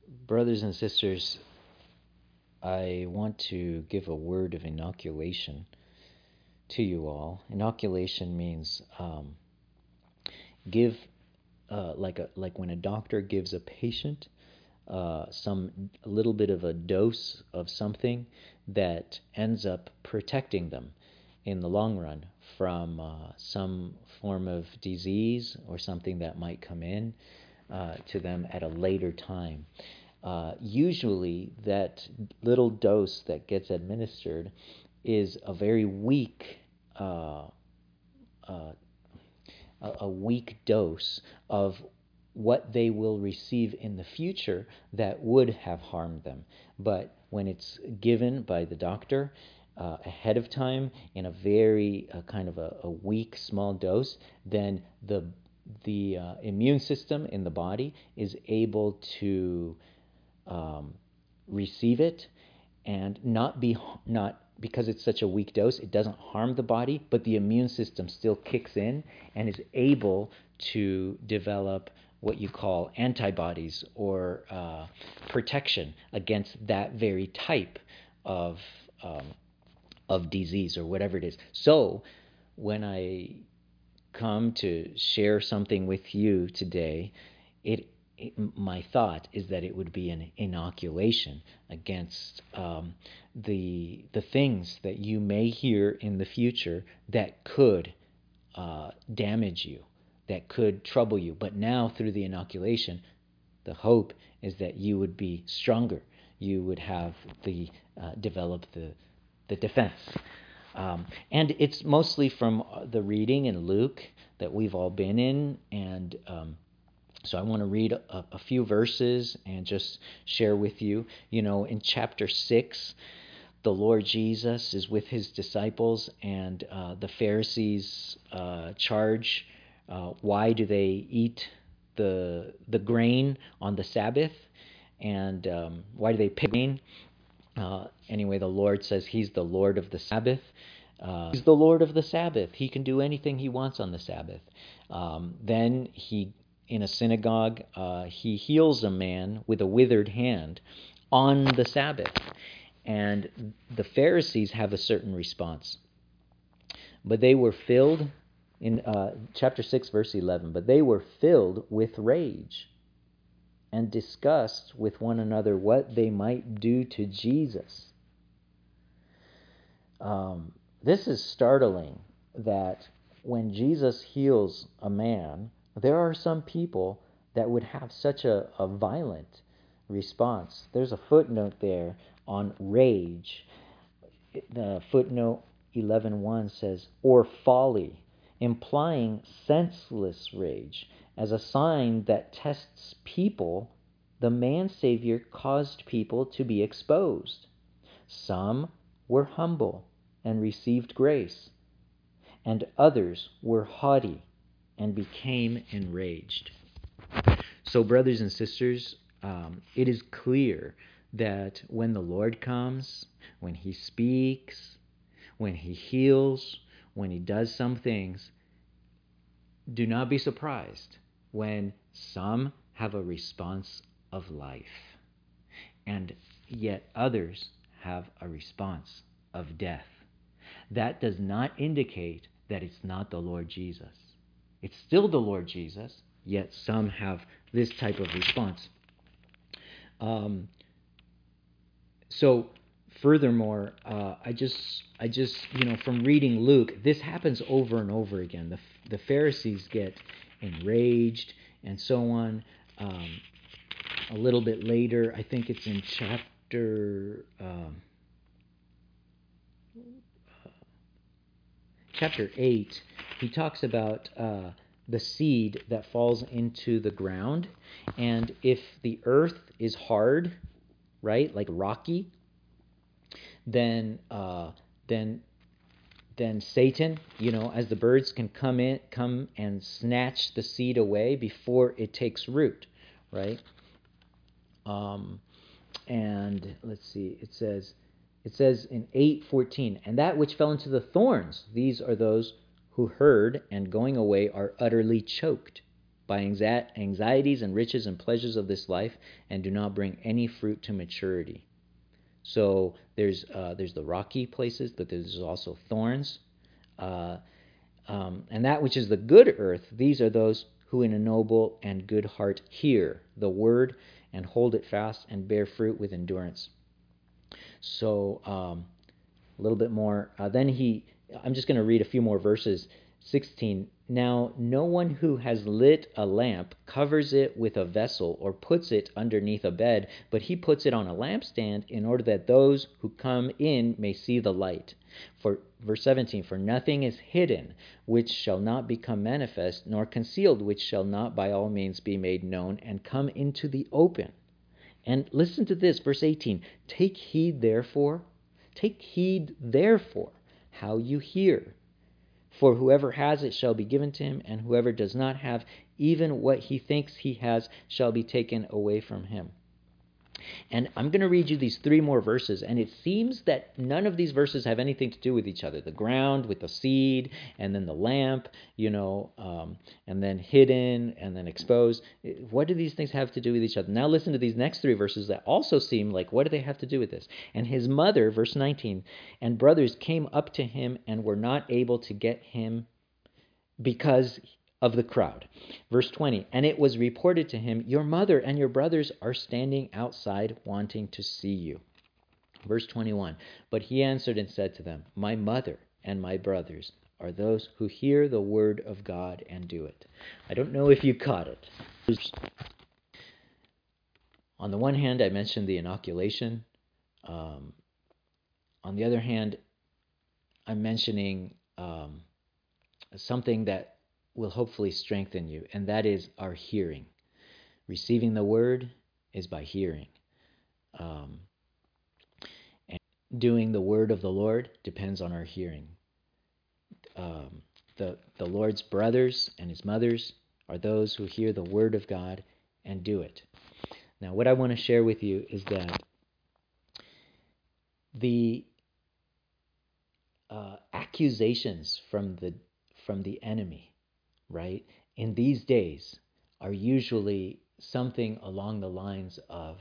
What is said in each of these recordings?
Brothers and sisters, I want to give a word of inoculation to you all. Inoculation means give like when a doctor gives a patient a little bit of a dose of something that ends up protecting them in the long run from some form of disease or something that might come in to them at a later time. Usually, that little dose that gets administered is a very weak, uh, uh, a weak dose of what they will receive in the future that would have harmed them. But when it's given by the doctor ahead of time in a very kind of a weak, small dose, then the immune system in the body is able to receive it and not because it's such a weak dose, it doesn't harm the body, but the immune system still kicks in and is able to develop what you call antibodies or protection against that very type of um, of disease or whatever it is. So when I come to share something with you today, it, my thought is that it would be an inoculation against the things that you may hear in the future that could damage you, that could trouble you. But now through the inoculation, the hope is that you would be stronger. You would have develop the defense. And it's mostly from the reading in Luke that we've all been in. And so I want to read a few verses and just share with you. You know, in chapter 6, the Lord Jesus is with his disciples, and the Pharisees charge why do they eat the grain on the Sabbath, and why do they pick grain? Anyway, the Lord says he's the Lord of the Sabbath. He's the Lord of the Sabbath. He can do anything he wants on the Sabbath. Then in a synagogue, he heals a man with a withered hand on the Sabbath. And the Pharisees have a certain response. But they were filled, in chapter 6, verse 11, but they were filled with rage and discussed with one another what they might do to Jesus. This is startling that when Jesus heals a man, there are some people that would have such a violent response. There's a footnote there on rage. The footnote 11:1 says, or folly, implying senseless rage. As a sign that tests people, the man-savior caused people to be exposed. Some were humble and received grace, and others were haughty and became enraged. So, brothers and sisters, it is clear that when the Lord comes, when he speaks, when he heals, when he does some things, do not be surprised when some have a response of life, and yet others have a response of death. That does not indicate that it's not the Lord Jesus. It's still the Lord Jesus, yet some have this type of response. So, furthermore, I just from reading Luke, this happens over and over again. The Pharisees get enraged and so on. A little bit later, I think it's in chapter 8, he talks about the seed that falls into the ground, and if the earth is hard, right, like rocky, then Satan, as the birds can come and snatch the seed away before it takes root, right? And let's see, it says in 8:14, and that which fell into the thorns, these are those who heard and going away are utterly choked. by anxieties and riches and pleasures of this life, and do not bring any fruit to maturity. So there's the rocky places, but there's also thorns. And that which is the good earth, these are those who in a noble and good heart hear the word and hold it fast and bear fruit with endurance. So a little bit more. I'm just going to read a few more verses. 16. Now, no one who has lit a lamp covers it with a vessel or puts it underneath a bed, but he puts it on a lampstand in order that those who come in may see the light. For verse 17, for nothing is hidden which shall not become manifest, nor concealed which shall not by all means be made known and come into the open. And listen to this, verse 18, take heed therefore how you hear. For whoever has it shall be given to him, and whoever does not have, even what he thinks he has shall be taken away from him. And I'm going to read you these 3 more verses, and it seems that none of these verses have anything to do with each other. The ground with the seed, and then the lamp, and then hidden, and then exposed. What do these things have to do with each other? Now listen to these next 3 verses that also seem like, what do they have to do with this? And his mother, verse 19, and brothers came up to him and were not able to get him because of the crowd. Verse 20, and it was reported to him, your mother and your brothers are standing outside wanting to see you. Verse 21, but he answered and said to them, my mother and my brothers are those who hear the word of God and do it. I don't know if you caught it. On the one hand, I mentioned the inoculation. On the other hand, I'm mentioning something that will hopefully strengthen you, and that is our hearing. Receiving the word is by hearing. And doing the word of the Lord depends on our hearing. The Lord's brothers and his mothers are those who hear the word of God and do it. Now, what I want to share with you is that the accusations from the enemy, right, in these days are usually something along the lines of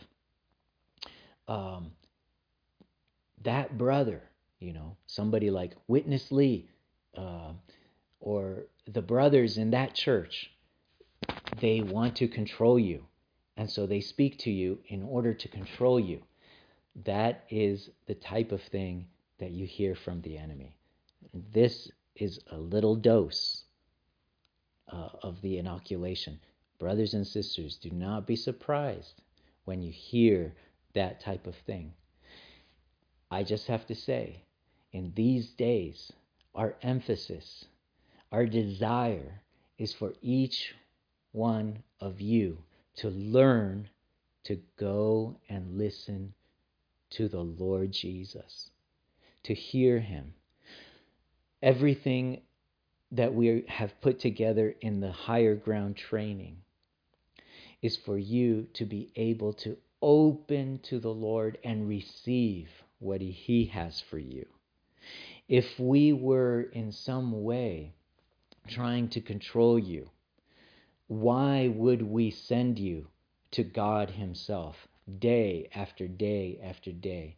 that brother, somebody like Witness Lee, or the brothers in that church, they want to control you, and so they speak to you in order to control you. That is the type of thing that you hear from the enemy. This is a little dose of the inoculation. Brothers and sisters, do not be surprised when you hear that type of thing. I just have to say, in these days, our emphasis, our desire is for each one of you to learn to go and listen to the Lord Jesus, to hear him. Everything that we have put together in the higher ground training is for you to be able to open to the Lord and receive what he has for you. If we were in some way trying to control you, why would we send you to God himself day after day after day?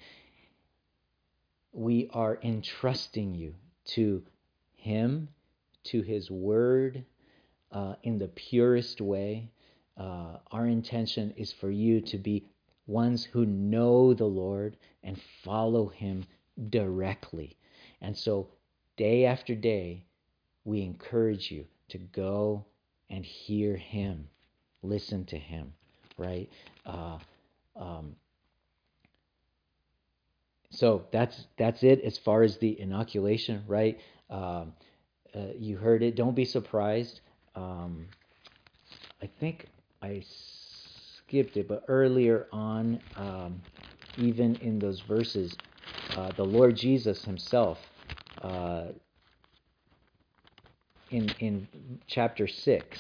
We are entrusting you to him, to his word, in the purest way. Our intention is for you to be ones who know the Lord and follow him directly. And so day after day, we encourage you to go and hear him, listen to him, right? So that's it as far as the inoculation, right? You heard it. Don't be surprised. I think I skipped it, but earlier on, even in those verses, the Lord Jesus himself, in chapter 6,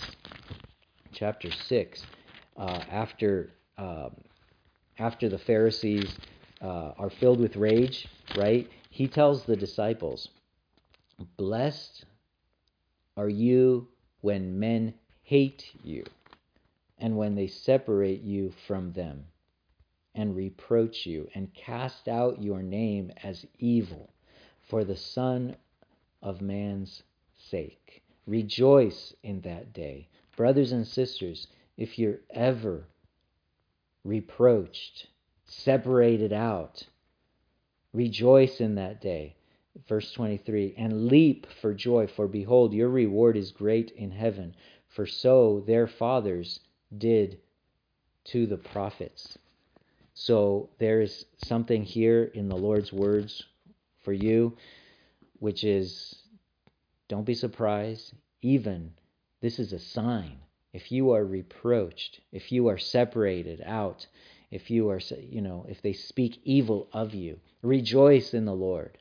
after the Pharisees are filled with rage, right? He tells the disciples, blessed are you when men hate you, and when they separate you from them, and reproach you, and cast out your name as evil for the Son of Man's sake. Rejoice in that day. Brothers and sisters, if you're ever reproached, separated out, rejoice in that day. Verse 23, and leap for joy, for behold, your reward is great in heaven, for so their fathers did to the prophets. So there is something here in the Lord's words for you, which is, don't be surprised. Even this is a sign. If you are reproached, if you are separated out, if you are, if they speak evil of you, rejoice in the Lord.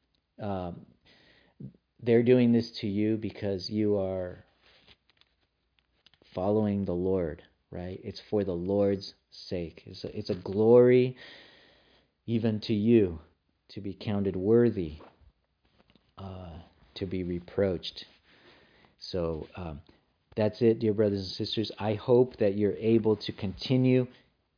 They're doing this to you because you are following the Lord, right? It's for the Lord's sake. It's a glory even to you to be counted worthy, to be reproached. So that's it, dear brothers and sisters. I hope that you're able to continue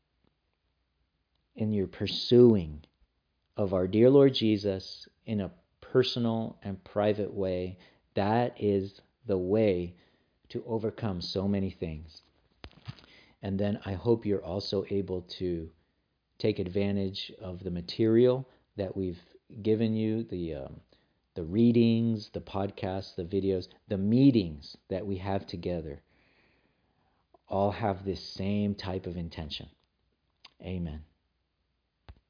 in your pursuing of our dear Lord Jesus in a personal and private way. That is the way to overcome so many things. And then I hope you're also able to take advantage of the material that we've given you, the readings, the podcasts, the videos, the meetings that we have together. All have this same type of intention. Amen.